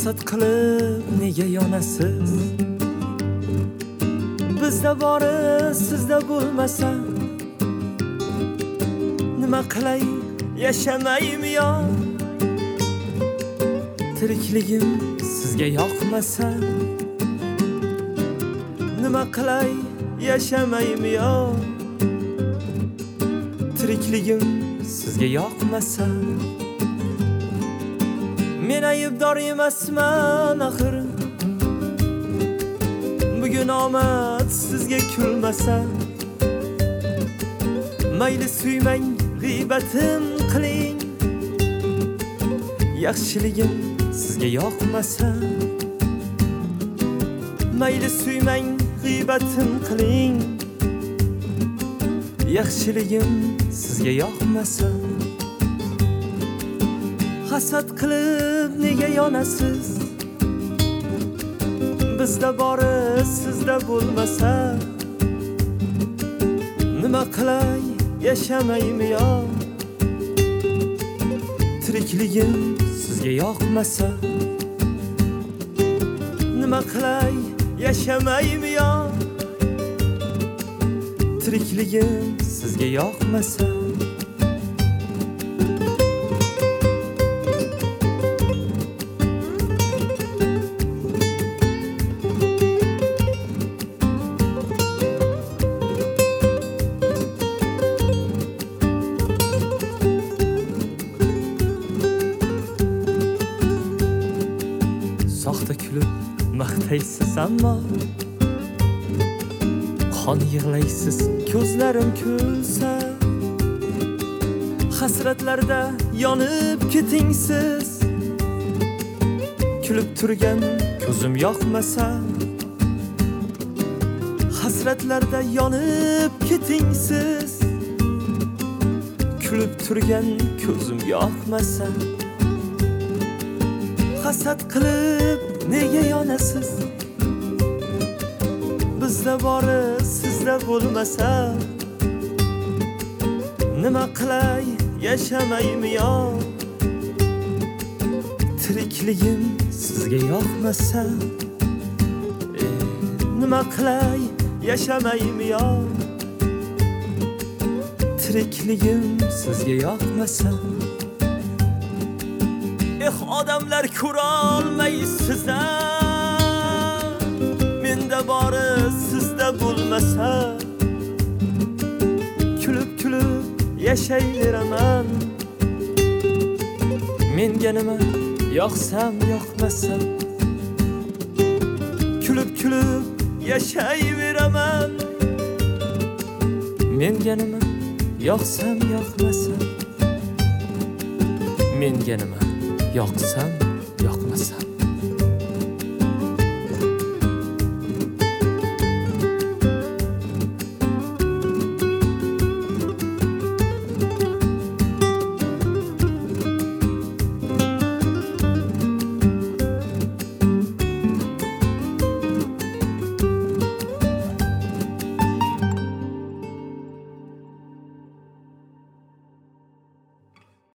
hasad qilib nega yonasiz? Bizda bori sizda bo'lmasa nima qilay yashamaymi yo? Tirikligim sizga yoqmasa nima qilay yashamaymi yo? Tirikligim sizga yoqmasa men aybdor emasman axir. Bugun omad sizga kulmasa mayli suymang, g'iybatim qiling. Yaxshiligim sizga yoqmasa mayli suymang, g'iybatim qiling. Yaxshiligim sizga yoqmasa hasad qilib nega yonasiz? Bizda bori sizda bo'lmasa nima qilay yashamaymi yo? Tirikligim sizga yoqmasa nima qilay yashamaymi yo? Tirikligim sizga yoqmasa soxta kulib maqtaysiz ammo qon yig'laysiz ko'zlarim kulsa. Hasratlarda yonib ketingsiz. Kulib turgan ko'zim yoqmasa hasratlarda yonib ketingsiz. Kulib turgan ko'zim yoqmasa hasad qilib nega yonasiz? Bizda bori sizda bo'lmasa nima qilay yashamaymi yo? Tirikligim sizga yoqmasa nima qilay yashamaymi yo? Tirikligim sizga yoqmasa odamlar ko'ra olmaysiz. Menda bori sizda bo'lmasa kulib yashayveraman. Menga nima yoqsam yoqmasam kulib yashayveraman. Menga nima yoqsam yoqmasam menga nima yoqsam yoqmasam